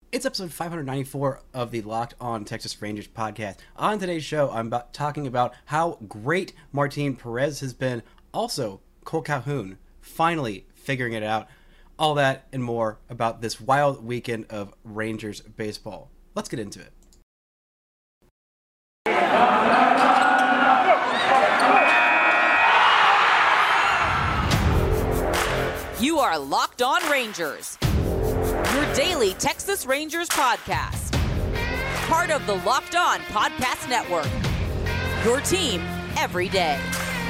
It's episode 594 of the Locked On Texas Rangers podcast. On today's show, I'm talking about how great Martin Perez has been. Also, Cole Calhoun finally figuring it out. All that and more about this wild weekend of Rangers baseball. Let's get into it. You are Locked On Rangers, your daily Texas Rangers podcast. Part of the Locked On Podcast Network, your team every day.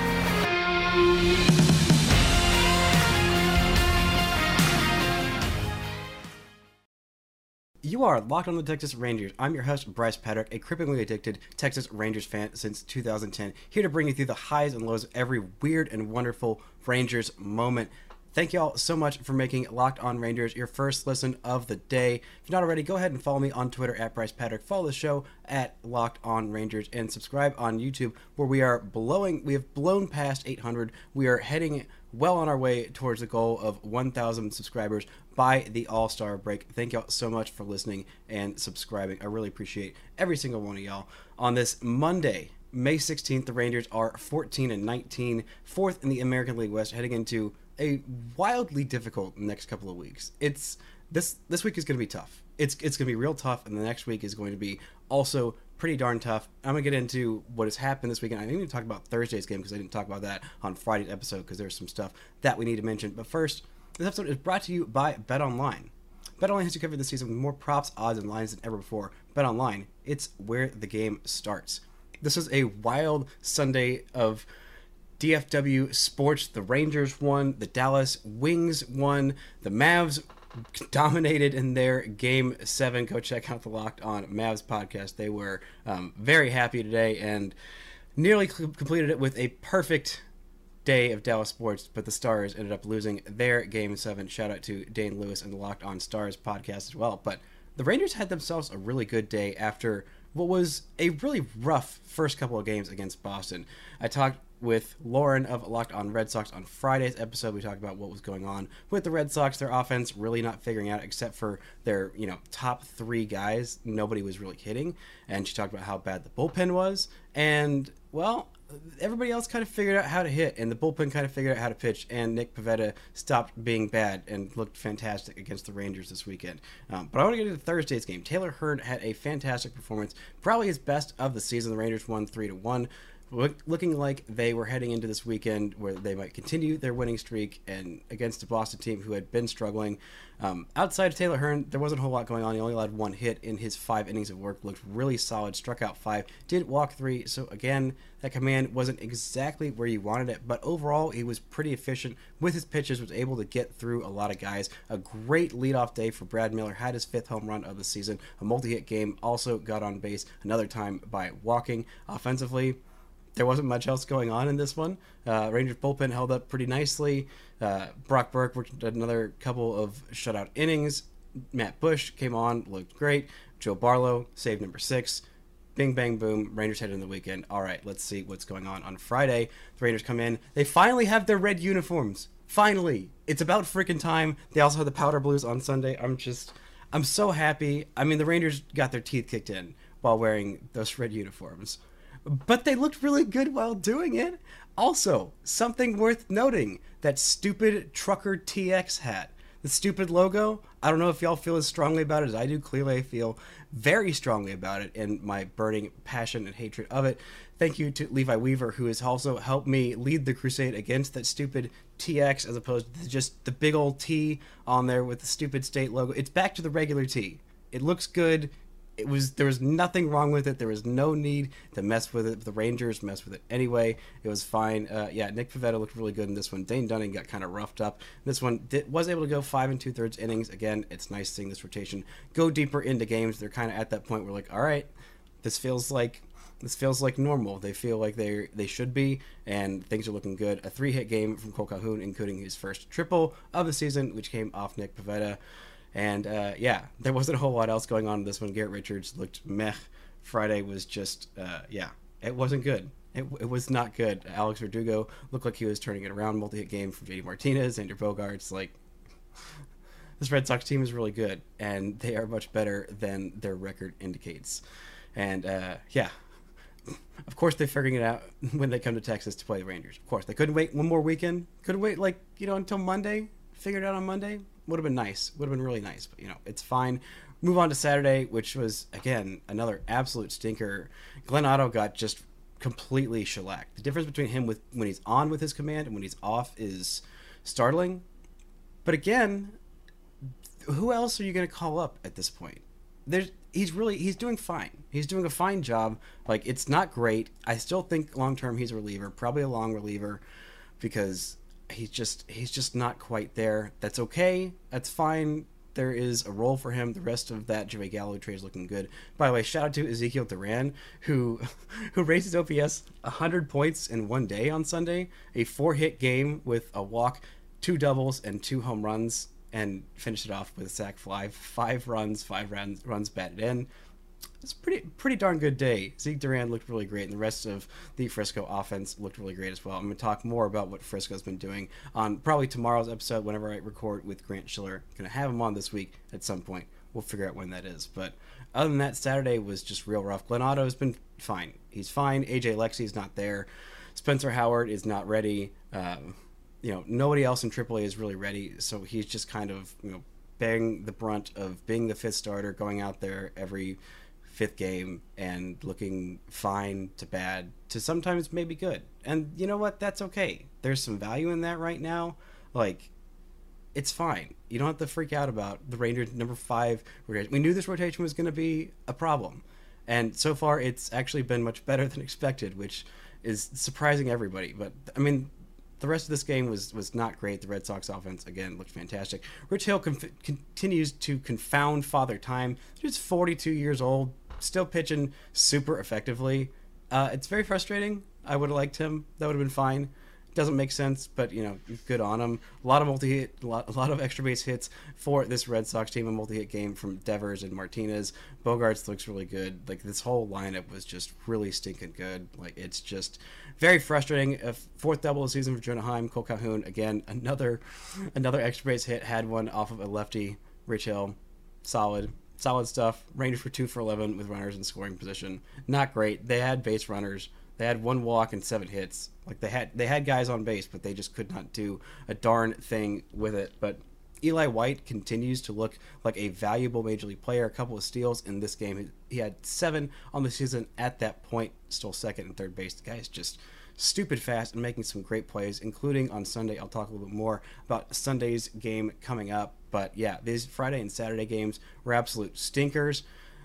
You are Locked On the Texas Rangers. I'm your host, Bryce Patrick, a cripplingly addicted Texas Rangers fan since 2010, here to bring you through the highs and lows of every weird and wonderful Rangers moment. Thank you all so much for making Locked On Rangers your first listen of the day. If you're not already, go ahead and follow me on Twitter at Bryce Patrick. Follow the show at Locked On Rangers and subscribe on YouTube, where we have blown past 800. We are heading well on our way towards the goal of 1,000 subscribers by the All-Star break. Thank y'all so much for listening and subscribing. I really appreciate every single one of y'all. On this Monday, May 16th, the Rangers are 14-19, fourth in the American League West, heading into a wildly difficult next couple of weeks. This week is going to be tough. It's going to be real tough, and the next week is going to be also pretty darn tough. I'm going to get into what has happened this weekend. I didn't even talk about Thursday's game because I didn't talk about that on Friday's episode because there's some stuff that we need to mention. But first, this episode is brought to you by BetOnline. BetOnline has you covered this season with more props, odds, and lines than ever before. BetOnline, it's where the game starts. This was a wild Sunday of DFW sports. The Rangers won, the Dallas Wings won, the Mavs dominated in their Game 7. Go check out the Locked On Mavs podcast. They were very happy today and nearly completed it with a perfect day of Dallas sports, but the Stars ended up losing their Game 7. Shout out to Dane Lewis and the Locked On Stars podcast as well. But the Rangers had themselves a really good day after what was a really rough first couple of games against Boston. I talked with Lauren of Locked On Red Sox on Friday's episode. We talked about what was going on with the Red Sox, their offense really not figuring out except for their, top three guys. Nobody was really hitting. And she talked about how bad the bullpen was. And, well, everybody else kind of figured out how to hit, and the bullpen kind of figured out how to pitch, and Nick Pivetta stopped being bad and looked fantastic against the Rangers this weekend. But I want to get into Thursday's game. Taylor Hearn had a fantastic performance, probably his best of the season. The Rangers won 3-1. Looking like they were heading into this weekend where they might continue their winning streak and against a Boston team who had been struggling. Outside of Taylor Hearn, there wasn't a whole lot going on. He only allowed one hit in his 5 innings of work. Looked really solid, struck out 5, did walk 3. So again, that command wasn't exactly where you wanted it, but overall he was pretty efficient with his pitches, was able to get through a lot of guys. A great leadoff day for Brad Miller, had his 5th home run of the season, a multi-hit game, also got on base another time by walking. Offensively, there wasn't much else going on in this one. Rangers bullpen held up pretty nicely. Brock Burke worked another couple of shutout innings. Matt Bush came on, looked great. Joe Barlow saved number 6. Bing, bang, boom. Rangers headed in the weekend. All right, let's see what's going on Friday. The Rangers come in. They finally have their red uniforms. Finally. It's about freaking time. They also have the powder blues on Sunday. I'm so happy. I mean, the Rangers got their teeth kicked in while wearing those red uniforms, but they looked really good while doing it. Also, something worth noting, that stupid Trucker TX hat. The stupid logo, I don't know if y'all feel as strongly about it as I do. Clearly I feel very strongly about it and my burning passion and hatred of it. Thank you to Levi Weaver, who has also helped me lead the crusade against that stupid TX as opposed to just the big old T on there with the stupid state logo. It's back to the regular T. It looks good. There was nothing wrong with it. There was no need to mess with it. The Rangers messed with it anyway. It was fine. Nick Pivetta looked really good in this one. Dane Dunning got kind of roughed up. This one was able to go 5 2/3 innings. Again, it's nice seeing this rotation go deeper into games. They're kind of at that point where like, all right, this feels like normal. They feel like they should be, and things are looking good. A 3-hit game from Cole Calhoun, including his first triple of the season, which came off Nick Pivetta. And, there wasn't a whole lot else going on in this one. Garrett Richards looked meh. Friday was just, it wasn't good. It was not good. Alex Verdugo looked like he was turning it around. Multi-hit game from JD Martinez, Andrew Bogarts. Like, this Red Sox team is really good, and they are much better than their record indicates. And yeah, of course they're figuring it out when they come to Texas to play the Rangers. Of course, they couldn't wait one more weekend. Couldn't wait until Monday. Figure it out on Monday. Would have been nice. Would have been really nice. But it's fine. Move on to Saturday, which was again another absolute stinker. Glenn Otto got just completely shellacked. The difference between him when he's on with his command and when he's off is startling. But again, who else are you going to call up at this point? He's doing fine. He's doing a fine job. Like, it's not great. I still think long term he's a reliever, probably a long reliever, because he's just not quite there. That's okay. That's fine. There is a role for him. The rest of that Joey Gallo trade is looking good. By the way, shout out to Ezekiel Duran, who raised his OPS 100 points in one day on Sunday. A 4-hit game with a walk, 2 doubles, and 2 home runs, and finished it off with a sac fly. 5 runs batted in. It's pretty darn good day. Zeke Duran looked really great, and the rest of the Frisco offense looked really great as well. I'm going to talk more about what Frisco's been doing on probably tomorrow's episode whenever I record with Grant Schiller. I'm going to have him on this week at some point. We'll figure out when that is. But other than that, Saturday was just real rough. Glenn Otto's been fine. He's fine. AJ Alexy's not there. Spencer Howard is not ready. Nobody else in AAA is really ready, so he's just kind of bearing the brunt of being the 5th starter, going out there every 5th game and looking fine to bad to sometimes maybe good. And you know what? That's okay. There's some value in that right now. Like, it's fine. You don't have to freak out about the Rangers number 5 rotation. We knew this rotation was going to be a problem, and so far it's actually been much better than expected, which is surprising everybody. But I mean, the rest of this game was not great. The Red Sox offense, again, looked fantastic. Rich Hill continues to confound Father Time. He's 42 years old, still pitching super effectively. It's very frustrating. I would have liked him. That would have been fine. Doesn't make sense, but good on him. A lot of multi-hit, a lot of extra base hits for this Red Sox team. A multi-hit game from Devers and Martinez. Bogarts looks really good. Like, this whole lineup was just really stinking good. Like, it's just very frustrating. A 4th double of the season for Jonah Heim. Cole Calhoun, again, another extra base hit. Had one off of a lefty. Rich Hill, solid stuff. Rangers were 2 for 11 with runners in scoring position. Not great. They had base runners. They had 1 walk and 7 hits. Like, they had guys on base, but they just could not do a darn thing with it. But Eli White continues to look like a valuable major league player. A couple of steals in this game. He had 7 on the season at that point. Still 2nd and 3rd base. The guy's just stupid fast and making some great plays, including on Sunday. I'll talk a little bit more about Sunday's game coming up. But yeah, these Friday and Saturday games were absolute stinkers.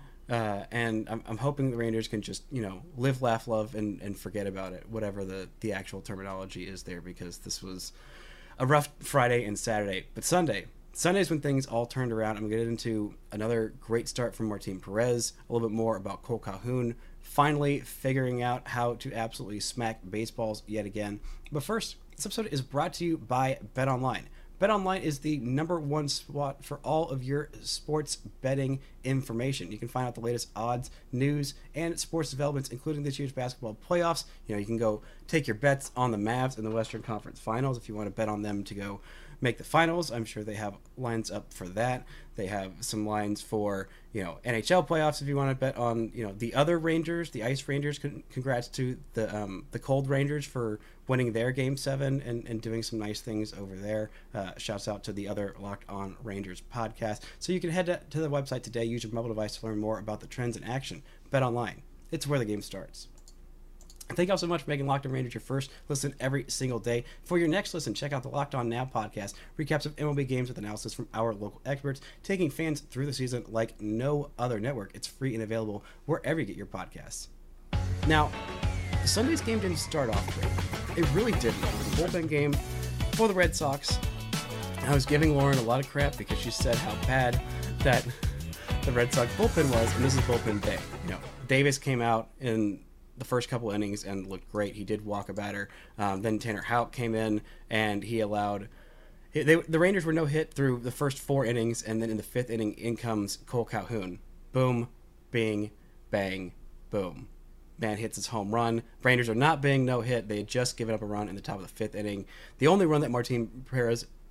And I'm hoping the Rangers can just, live, laugh, love, and forget about it, whatever the actual terminology is there, because this was a rough Friday and Saturday. But Sunday's when things all turned around. I'm going to get into another great start from Martin Perez, a little bit more about Cole Calhoun, finally figuring out how to absolutely smack baseballs yet again. But first, this episode is brought to you by BetOnline. BetOnline is the #1 spot for all of your sports betting information. You can find out the latest odds, news, and sports developments, including this year's basketball playoffs. You can go take your bets on the Mavs in the Western Conference Finals if you want to bet on them to go make the finals. I'm sure they have lines up for that. They have some lines for, NHL playoffs if you want to bet on, the other Rangers, the Ice Rangers. Congrats to the Cold Rangers for winning their Game 7 and doing some nice things over there. Shouts out to the other Locked On Rangers podcast. So you can head to the website today, use your mobile device to learn more about the trends in action. Bet online. It's where the game starts. Thank you all so much for making Locked On Rangers your first listen every single day. For your next listen, check out the Locked On Now podcast, recaps of MLB games with analysis from our local experts, taking fans through the season like no other network. It's free and available wherever you get your podcasts. Now, Sunday's game didn't start off great. It really didn't. It was a bullpen game for the Red Sox. I was giving Lauren a lot of crap because she said how bad that the Red Sox bullpen was, and this is bullpen day. Davis came out in the first couple innings and looked great. He did walk a batter. Then Tanner Houck came in and he allowed... the Rangers were no hit through the first 4 innings, and then in the 5th inning, in comes Cole Calhoun. Boom, bing, bang, boom. Man hits his home run. Rangers are not being no hit. They had just given up a run in the top of the 5th inning. The only run that Martin Perez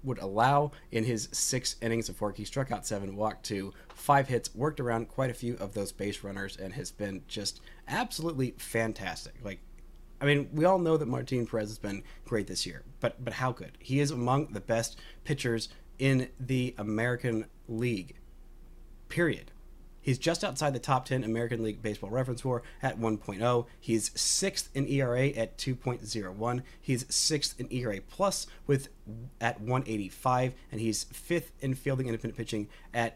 would allow in his 6 innings of work. He struck out 7, walked 2, 5 hits, worked around quite a few of those base runners, and has been just absolutely fantastic. Like, I mean, we all know that Martin Perez has been great this year, but how good? He is among the best pitchers in the American League, period. He's just outside the top 10 American League Baseball Reference WAR at 1.0. He's 6th in ERA at 2.01. He's 6th in ERA plus at 185, and he's 5th in fielding independent pitching at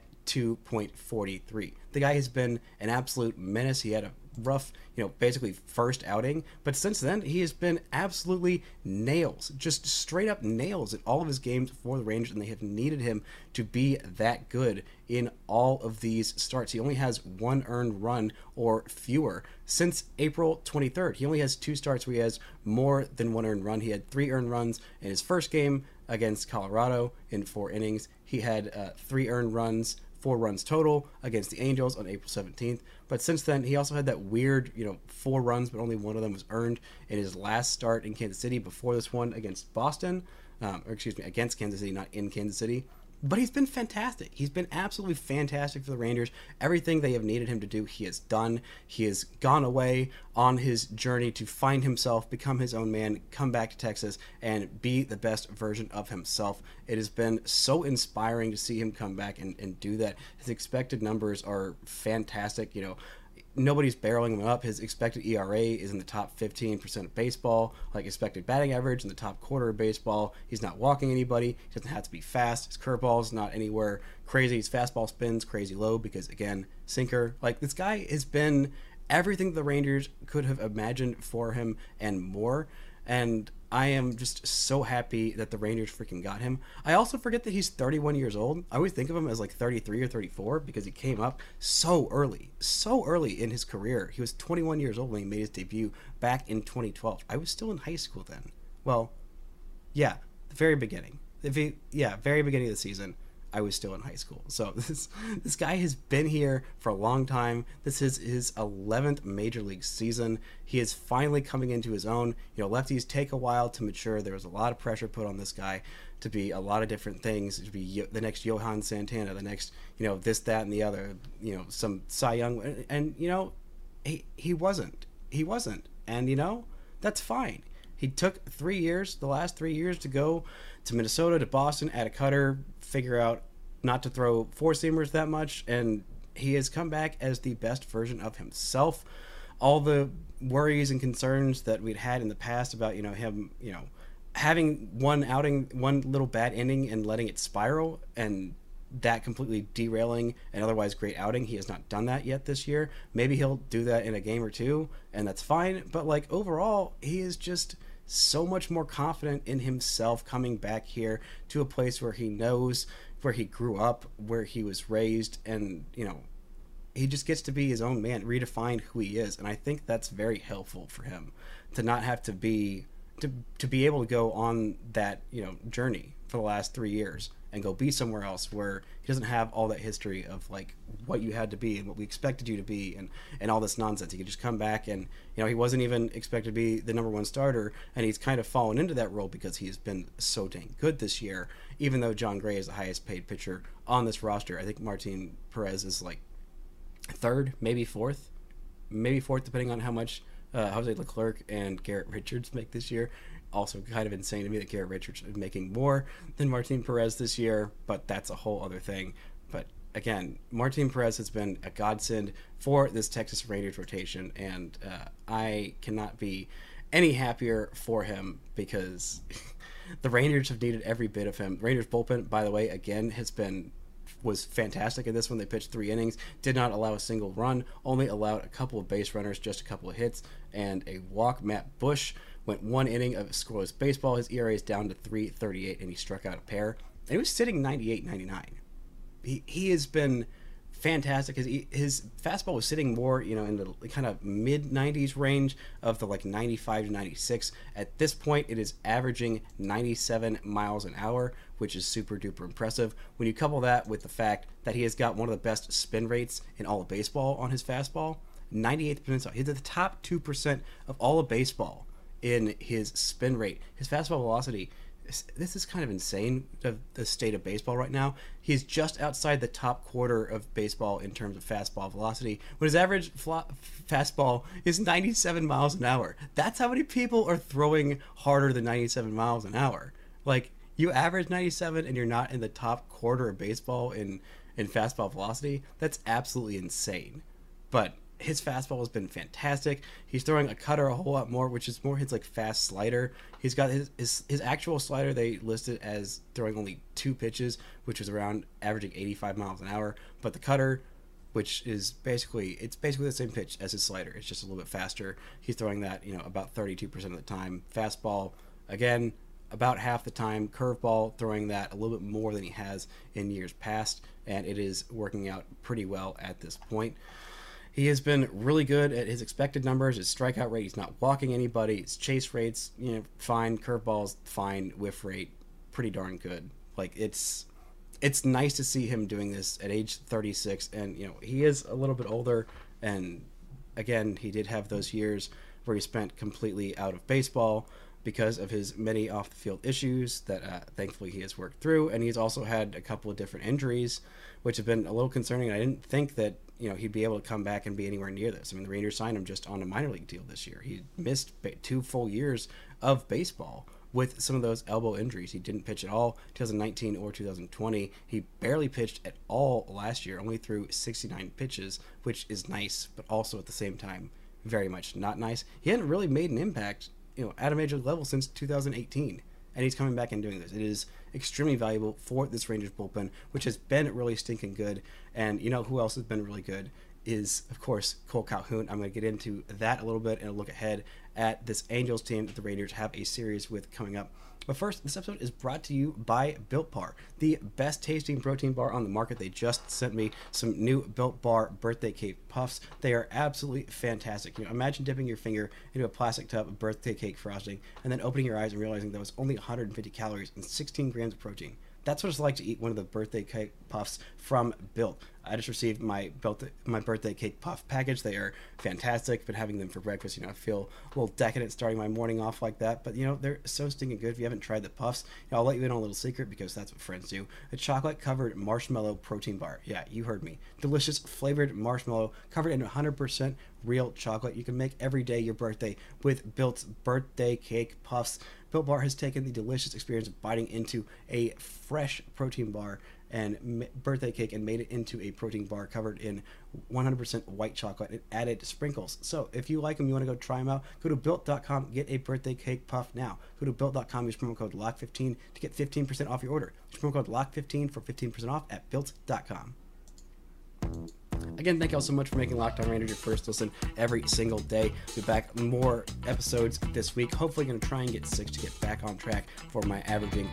2.43. The guy has been an absolute menace. He had a rough, basically first outing, but since then he has been absolutely nails, just straight up nails in all of his games for the Rangers, and they have needed him to be that good in all of these starts. He only has 1 earned run or fewer since April 23rd. He only has 2 starts where he has more than 1 earned run. He had 3 earned runs in his first game against Colorado in 4 innings. He had 3 earned runs, 4 runs total against the Angels on April 17th. But since then, he also had that weird, 4 runs, but only 1 of them was earned in his last start in Kansas City before this one against Boston. Against Kansas City, not in Kansas City. But he's been fantastic. He's been absolutely fantastic for the Rangers. Everything they have needed him to do, he has done. He has gone away on his journey to find himself, become his own man, come back to Texas, and be the best version of himself. It has been so inspiring to see him come back and do that. His expected numbers are fantastic. Nobody's barreling him up. His expected ERA is in the top 15% of baseball, like expected batting average in the top quarter of baseball. He's not walking anybody. He doesn't have to be fast. His curveball is not anywhere crazy. His fastball spins crazy low because, again, sinker. Like, this guy has been everything the Rangers could have imagined for him and more. And I am just so happy that the Rangers freaking got him. I also forget that he's 31 years old. I always think of him as like 33 or 34 because he came up so early in his career. He was 21 years old when he made his debut back in 2012. I was still in high school then. Well, yeah, the very beginning. Very beginning of the season. I was still in high school. So this guy has been here for a long time. This is his 11th major league season. He is finally coming into his own. Lefties take a while to mature. There was a lot of pressure put on this guy to be a lot of different things, to be the next Johan Santana, the next, this, that, and the other, some Cy Young. And, he wasn't. He wasn't. And, that's fine. He took the last 3 years to go to Minnesota, to Boston, add a cutter, figure out not to throw 4-seamers that much, and he has come back as the best version of himself. All the worries and concerns that we'd had in the past about, him, having one outing, one little bad inning and letting it spiral, and that completely derailing an otherwise great outing. He has not done that yet this year. Maybe he'll do that in a game or two, and that's fine. But overall, he is just so much more confident in himself coming back here to a place where he knows, where he grew up, where he was raised, and he just gets to be his own man, redefine who he is. And I think that's very helpful for him to not have to be to be able to go on that journey for the last 3 years and go be somewhere else where he doesn't have all that history of what you had to be and what we expected you to be and all this nonsense. He could just come back and he wasn't even expected to be the number 1 starter, and he's kind of fallen into that role because he's been so dang good this year. Even though Jon Gray is the highest paid pitcher on this roster, I think Martin Perez is 3rd, maybe 4th, depending on how much Jose Leclerc and Garrett Richards make this year. Also kind of insane to me that Garrett Richards is making more than Martin Perez this year, but that's a whole other thing. But again, Martin Perez has been a godsend for this Texas Rangers rotation, and I cannot be any happier for him because the Rangers have needed every bit of him. Rangers bullpen, by the way, again, was fantastic in this one. They pitched 3 innings, did not allow a single run, only allowed a couple of base runners, just a couple of hits, and a walk. Matt Bush went 1 inning of scoreless baseball. His ERA is down to 3.38, and he struck out a pair. And he was sitting 98-99. He has been fantastic. His fastball was sitting more, in the kind of mid-90s range of the 95 to 96. At this point, it is averaging 97 miles an hour, which is super duper impressive. When you couple that with the fact that he has got one of the best spin rates in all of baseball on his fastball, 98th percentile. He's at the top 2% of all of baseball in his spin rate. His fastball velocity this is kind of insane, the state of baseball right now. He's just outside the top quarter of baseball in terms of fastball velocity, when his average fastball is 97 miles an hour. That's how many people are throwing harder than 97 miles an hour. Like, you average 97 and you're not in the top quarter of baseball in fastball velocity. That's absolutely insane. But his fastball has been fantastic. He's throwing a cutter a whole lot more, which is more his like fast slider. He's got his actual slider they listed as throwing only 2 pitches, which is around averaging 85 miles an hour. But the cutter, which is basically the same pitch as his slider, it's just a little bit faster. He's throwing that, about 32% of the time. Fastball, again, about half the time. Curveball, throwing that a little bit more than he has in years past, and it is working out pretty well at this point. He has been really good at his expected numbers, his strikeout rate. He's not walking anybody. His chase rates, fine. Curveballs, fine. Whiff rate, pretty darn good. Like, it's nice to see him doing this at age 36, and he is a little bit older. And again, he did have those years where he spent completely out of baseball because of his many off the field issues that thankfully he has worked through. And he's also had a couple of different injuries, which have been a little concerning. I didn't think that he'd be able to come back and be anywhere near this. I mean, the Rangers signed him just on a minor league deal this year. He missed 2 full years of baseball with some of those elbow injuries. He didn't pitch at all 2019 or 2020. He barely pitched at all last year, only threw 69 pitches, which is nice, but also at the same time very much not nice. He hadn't really made an impact at a major level since 2018, and he's coming back and doing this. It is extremely valuable for this Rangers bullpen, which has been really stinking good. And who else has been really good is, of course, Cole Calhoun. I'm going to get into that a little bit and a look ahead at this Angels team that the Rangers have a series with coming up. But first, this episode is brought to you by Built Bar, the best tasting protein bar on the market. They just sent me some new Built Bar birthday cake puffs. They are absolutely fantastic. Imagine dipping your finger into a plastic tub of birthday cake frosting and then opening your eyes and realizing that was only 150 calories and 16 grams of protein. That's what it's like to eat one of the birthday cake puffs from Built. I just received my birthday cake puff package. They are fantastic. Been having them for breakfast. I feel a little decadent starting my morning off like that. But they're so stinking good. If you haven't tried the puffs, I'll let you in on a little secret because that's what friends do. A chocolate covered marshmallow protein bar. Yeah, you heard me. Delicious flavored marshmallow covered in 100% real chocolate. You can make every day your birthday with Built's birthday cake puffs. Built Bar has taken the delicious experience of biting into a fresh protein bar and birthday cake and made it into a protein bar covered in 100% white chocolate and added sprinkles. So if you like them, you want to go try them out, go to Built.com, get a birthday cake puff now. Go to Built.com, use promo code LOCK15 to get 15% off your order. Use promo code LOCK15 for 15% off at Built.com. Again, thank you all so much for making Locked On Rangers your first listen every single day. We'll be back more episodes this week. Hopefully going to try and get 6 to get back on track for my averaging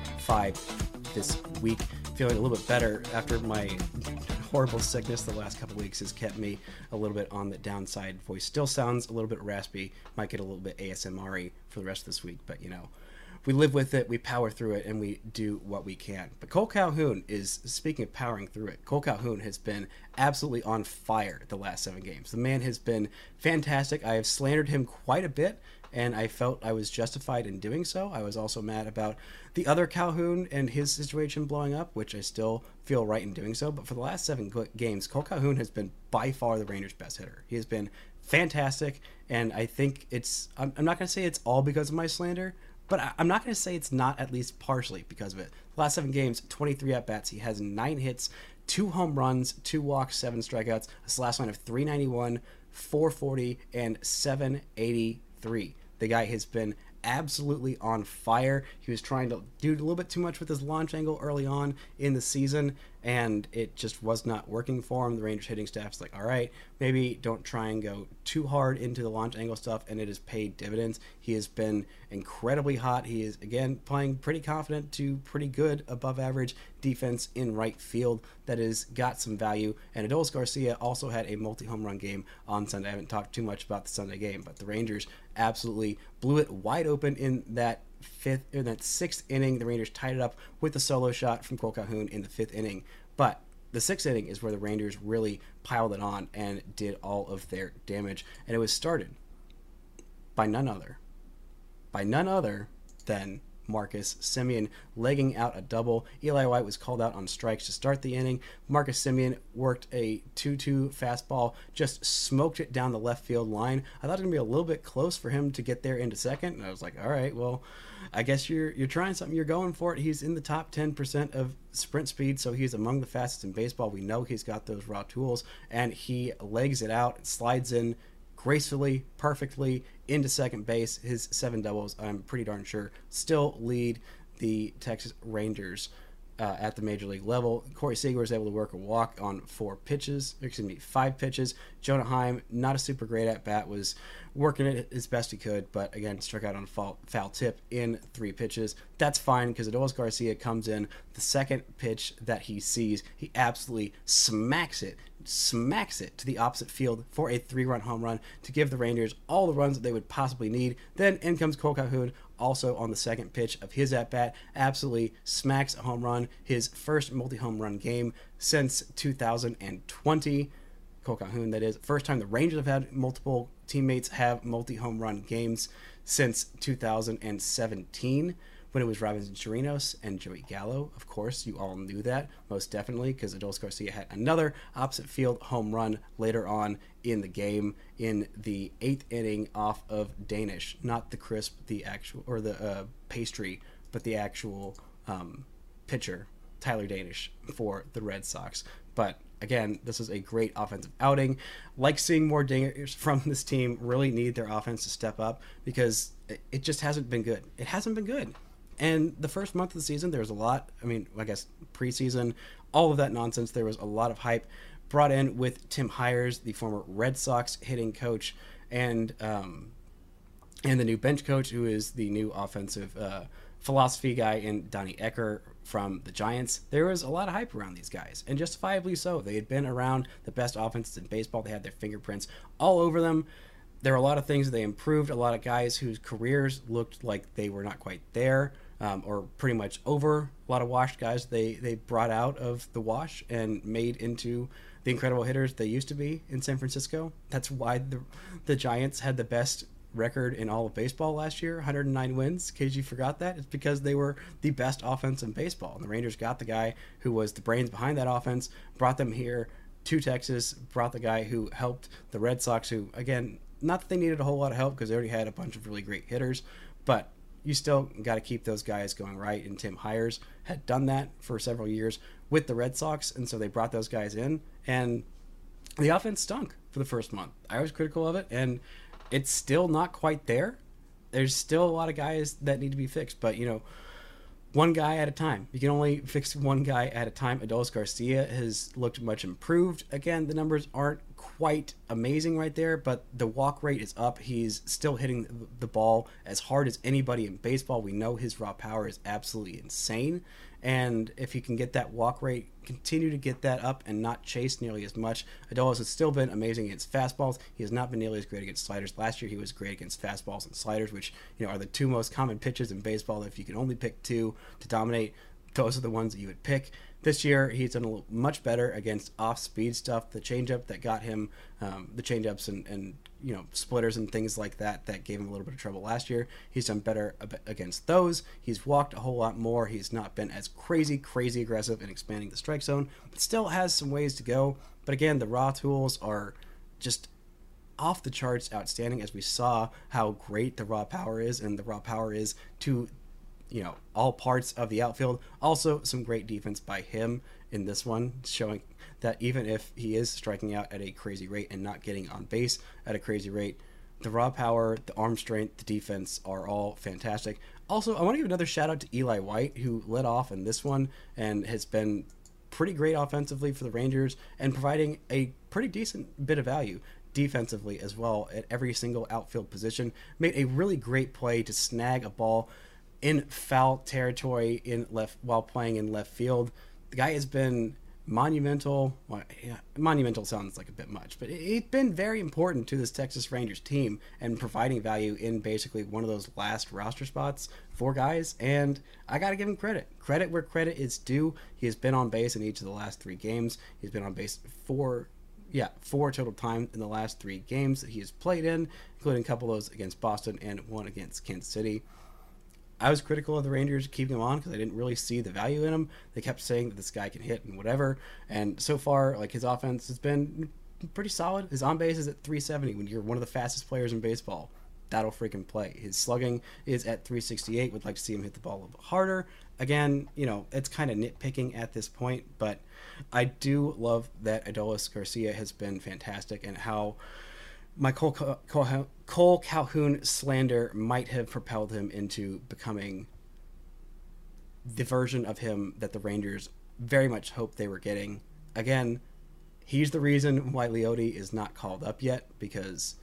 5 this week. Feeling a little bit better after my horrible sickness the last couple weeks has kept me a little bit on the downside. Voice still sounds a little bit raspy. Might get a little bit ASMR-y for the rest of this week, but we live with it, we power through it, and we do what we can. But Cole Calhoun is, speaking of powering through it, Cole Calhoun has been absolutely on fire the last 7 games. The man has been fantastic. I have slandered him quite a bit, and I felt I was justified in doing so. I was also mad about the other Calhoun and his situation blowing up, which I still feel right in doing so. But for the last 7 games, Cole Calhoun has been by far the Rangers' best hitter. He has been fantastic, and I think I'm not going to say it's all because of my slander, but I'm not going to say it's not at least partially because of it. The last 7 games, 23 at-bats. He has 9 hits, 2 home runs, 2 walks, 7 strikeouts, a slash line of 391, 440, and 783. The guy has been absolutely on fire. He was trying to do a little bit too much with his launch angle early on in the season, and it just was not working for him. The Rangers hitting staff's like, all right, maybe don't try and go too hard into the launch angle stuff, and it has paid dividends. He has been incredibly hot. He is, again, playing pretty confident to pretty good above average defense in right field that has got some value. And Adolis Garcia also had a multi-home run game on Sunday. I haven't talked too much about the Sunday game, but the Rangers absolutely blew it wide open in that 6th inning. The Rangers tied it up with a solo shot from Cole Calhoun in the 5th inning. But the 6th inning is where the Rangers really piled it on and did all of their damage. And it was started by none other than Marcus Semien legging out a double. Eli White was called out on strikes to start the inning. Marcus Semien worked a 2-2 fastball, just smoked it down the left field line. I thought it was going to be a little bit close for him to get there into second, and I was like, all right, well, I guess you're trying something. You're going for it. He's in the top 10% of sprint speed, so he's among the fastest in baseball. We know he's got those raw tools, and he legs it out, slides in gracefully, perfectly into second base. His 7 doubles, I'm pretty darn sure, still lead the Texas Rangers at the major league level. Corey Seager was able to work a walk on 5 pitches. Jonah Heim, not a super great at bat, was working it as best he could, but again, struck out on a foul tip in 3 pitches. That's fine because Adolis Garcia comes in. The second pitch that he sees, he absolutely smacks it to the opposite field for a 3-run home run to give the Rangers all the runs that they would possibly need. Then in comes Cole Calhoun, also on the second pitch of his at-bat, absolutely smacks a home run, his first multi-home run game since 2020. Cole Calhoun, that is. First time the Rangers have had multiple teammates have multi-home run games since 2017, when it was Robinson Chirinos and Joey Gallo. Of course, you all knew that, most definitely, because Adolis Garcia had another opposite field home run later on in the game in the 8th inning off of Danish. Not the crisp, the actual, or the pastry, but the actual pitcher, Tyler Danish, for the Red Sox. But again, this is a great offensive outing. Like seeing more dingers from this team. Really need their offense to step up because it just hasn't been good. It hasn't been good. And the first month of the season, there was a lot. I mean, I guess preseason, all of that nonsense. There was a lot of hype brought in with Tim Hires, the former Red Sox hitting coach, and the new bench coach, who is the new offensive philosophy guy, in Donnie Ecker from the Giants. There was a lot of hype around these guys, and justifiably so. They had been around the best offenses in baseball. They had their fingerprints all over them. There were a lot of things they improved. A lot of guys whose careers looked like they were not quite there, or pretty much over. A lot of washed guys they brought out of the wash and made into the incredible hitters they used to be in San Francisco. That's why the Giants had the best record in all of baseball last year, 109 wins. In case you forgot that, it's because they were the best offense in baseball. And the Rangers got the guy who was the brains behind that offense, brought them here to Texas, brought the guy who helped the Red Sox, who, again, not that they needed a whole lot of help because they already had a bunch of really great hitters, but you still got to keep those guys going right. And Tim Hires had done that for several years with the Red Sox, and so they brought those guys in, and the offense stunk for the first month. I was critical of it, and it's still not quite there. There's still a lot of guys that need to be fixed, but, you know, one guy at a time. You can only fix one guy at a time. Adolis Garcia has looked much improved. Again, the numbers aren't quite amazing right there, but the walk rate is up. He's still hitting the ball as hard as anybody in baseball. We know his raw power is absolutely insane, and if he can get that walk rate, continue to get that up and not chase nearly as much. Adolis has still been amazing against fastballs. He has not been nearly as great against sliders. Last year he was great against fastballs and sliders, which, you know, are the 2 most common pitches in baseball. If you can only pick 2 to dominate, those are the ones that you would pick. This year, he's done much better against off-speed stuff. The changeup that got him, the changeups and you know, splitters and things like that gave him a little bit of trouble last year. He's done better against those. He's walked a whole lot more. He's not been as crazy aggressive in expanding the strike zone, but still has some ways to go. But again, the raw tools are just off the charts outstanding, as we saw how great the raw power is, and the raw power is to, you know, all parts of the outfield. Also, some great defense by him in this one, showing that even if he is striking out at a crazy rate and not getting on base at a crazy rate, the raw power, the arm strength, the defense are all fantastic. Also, I want to give another shout out to Eli White, who led off in this one and has been pretty great offensively for the Rangers and providing a pretty decent bit of value defensively as well at every single outfield position. Made a really great play to snag a ball in foul territory while playing in left field. The guy has been monumental. Well, yeah, monumental sounds like a bit much, but he's been very important to this Texas Rangers team and providing value in basically one of those last roster spots for guys. And I got to give him credit where credit is due. He has been on base in each of the last 3 games. He's been on base four total times in the last 3 games that he has played in, including a couple of those against Boston and one against Kansas City. I was critical of the Rangers keeping him on because I didn't really see the value in him. They kept saying that this guy can hit and whatever. And so far, like, his offense has been pretty solid. His on base is at 370 when you're one of the fastest players in baseball. That'll freaking play. His slugging is at 368. Would like to see him hit the ball a little bit harder. Again, it's kind of nitpicking at this point, but I do love that Adolis Garcia has been fantastic, and how my Cole Calhoun slander might have propelled him into becoming the version of him that the Rangers very much hoped they were getting. Again, he's the reason why Leody is not called up yet, because,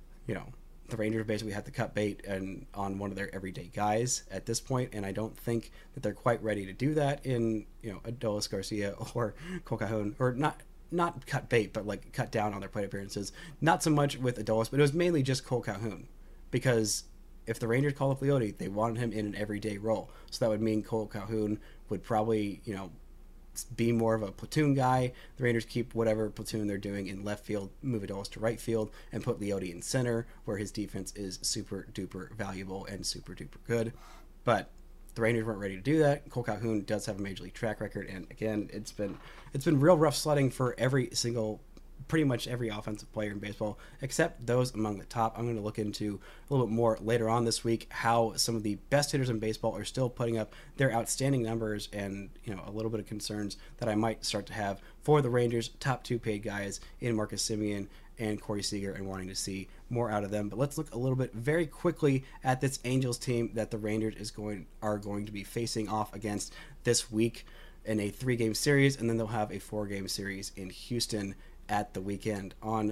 the Rangers basically have to cut bait on one of their everyday guys at this point, and I don't think that they're quite ready to do that in, Adolis Garcia or Cole Calhoun, or not cut bait, but like cut down on their plate appearances. Not so much with Adolis, but it was mainly just Cole Calhoun, because if the Rangers called up Leody, they wanted him in an everyday role. So that would mean Cole Calhoun would probably, be more of a platoon guy. The Rangers keep whatever platoon they're doing in left field, move Adolis to right field, and put Leody in center, where his defense is super duper valuable and super duper good. But the Rangers weren't ready to do that. Cole Calhoun does have a major league track record, and again, it's been real rough sledding for pretty much every offensive player in baseball, except those among the top. I'm going to look into a little bit more later on this week how some of the best hitters in baseball are still putting up their outstanding numbers, and a little bit of concerns that I might start to have for the Rangers' top two paid guys in Marcus Semien and Corey Seager, and wanting to see more out of them. But let's look a little bit very quickly at this Angels team that the Rangers are going to be facing off against this week in a 3-game series, and then they'll have a 4-game series in Houston at the weekend. On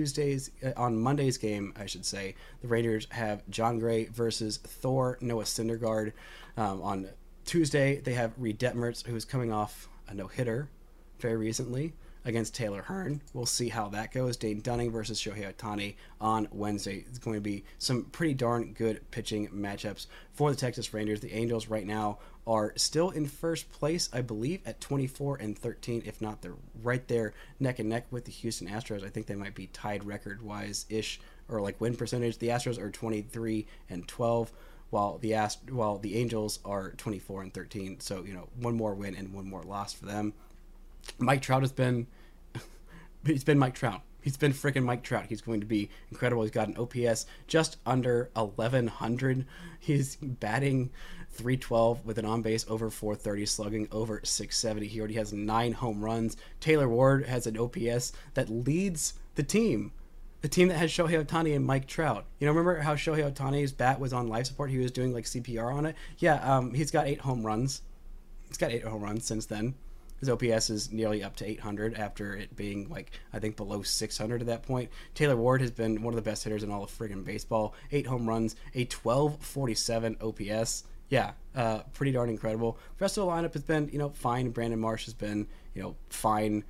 Monday's game, I should say, the Rangers have John Gray versus Thor Noah Syndergaard. On Tuesday, they have Reed Detmers, who's coming off a no-hitter very recently against Taylor Hearn. We'll see how that goes. Dane Dunning versus Shohei Ohtani on Wednesday. It's going to be some pretty darn good pitching matchups for the Texas Rangers. The Angels right now are still in first place, I believe, at 24-13. If not, they're right there neck and neck with the Houston Astros. I think they might be tied record-wise-ish, or like win percentage. The Astros are 23-12. While the Angels are 24-13. So, one more win and one more loss for them. Mike Trout he's been Mike Trout. He's been freaking Mike Trout. He's going to be incredible. He's got an OPS just under 1,100. He's batting .312 with an on-base over .430, slugging over .670. He already has 9 home runs. Taylor Ward has an OPS that leads the team. The team that has Shohei Ohtani and Mike Trout. Remember how Shohei Ohtani's bat was on life support? He was doing like CPR on it. Yeah, he's got 8 home runs. He's got 8 home runs since then. His OPS is nearly up to 800 after it being, I think below 600 at that point. Taylor Ward has been one of the best hitters in all of friggin' baseball. 8 home runs, a 1247 OPS. Yeah, pretty darn incredible. The rest of the lineup has been, fine. Brandon Marsh has been, fine.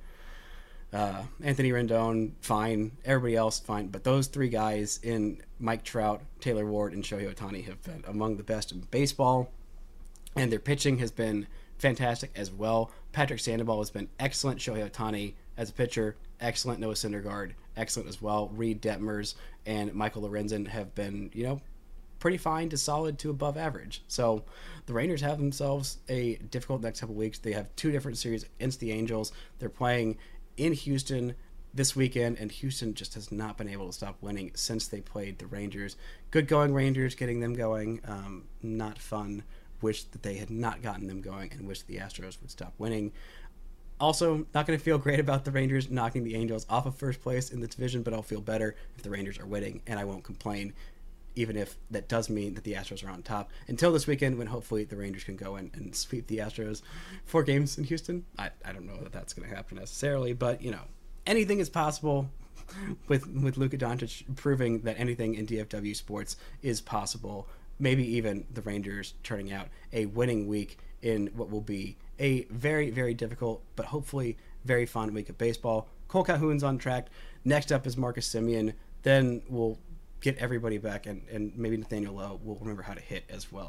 Anthony Rendon, fine. Everybody else, fine. But those 3 guys in Mike Trout, Taylor Ward, and Shohei Ohtani have been among the best in baseball. And their pitching has been fantastic as well. Patrick Sandoval has been excellent. Shohei Ohtani as a pitcher, excellent. Noah Syndergaard, excellent as well. Reed Detmers and Michael Lorenzen have been, pretty fine to solid to above average. So the Rangers have themselves a difficult next couple weeks. They have 2 different series against the Angels. They're playing in Houston this weekend, and Houston just has not been able to stop winning since they played the Rangers. Good going Rangers, getting them going. Not fun. Wish that they had not gotten them going, and wish the Astros would stop winning. Also, not going to feel great about the Rangers knocking the Angels off of first place in the division, but I'll feel better if the Rangers are winning, and I won't complain, even if that does mean that the Astros are on top. Until this weekend, when hopefully the Rangers can go in and sweep the Astros 4 games in Houston. I don't know that that's going to happen necessarily, but, anything is possible with Luka Doncic proving that anything in DFW sports is possible. Maybe even the Rangers turning out a winning week in what will be a very, very difficult, but hopefully very fun week of baseball. Cole Calhoun's on track. Next up is Marcus Semien. Then we'll get everybody back, and maybe Nathaniel Lowe will remember how to hit as well.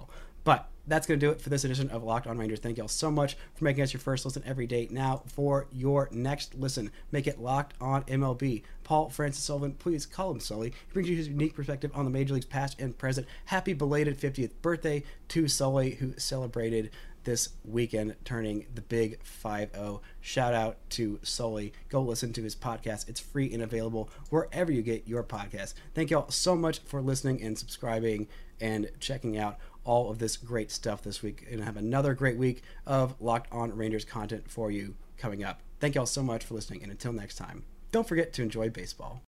But that's going to do it for this edition of Locked On Rangers. Thank y'all so much for making us your first listen every day. Now, for your next listen, make it Locked On MLB. Paul Francis Sullivan, please call him Sully. He brings you his unique perspective on the Major League's past and present. Happy belated 50th birthday to Sully, who celebrated this weekend, turning the big 5-0. Shout out to Sully. Go listen to his podcast. It's free and available wherever you get your podcast. Thank y'all so much for listening and subscribing and checking out all of this great stuff this week. And have another great week of Locked On Rangers content for you coming up. Thank y'all so much for listening, and until next time, don't forget to enjoy baseball.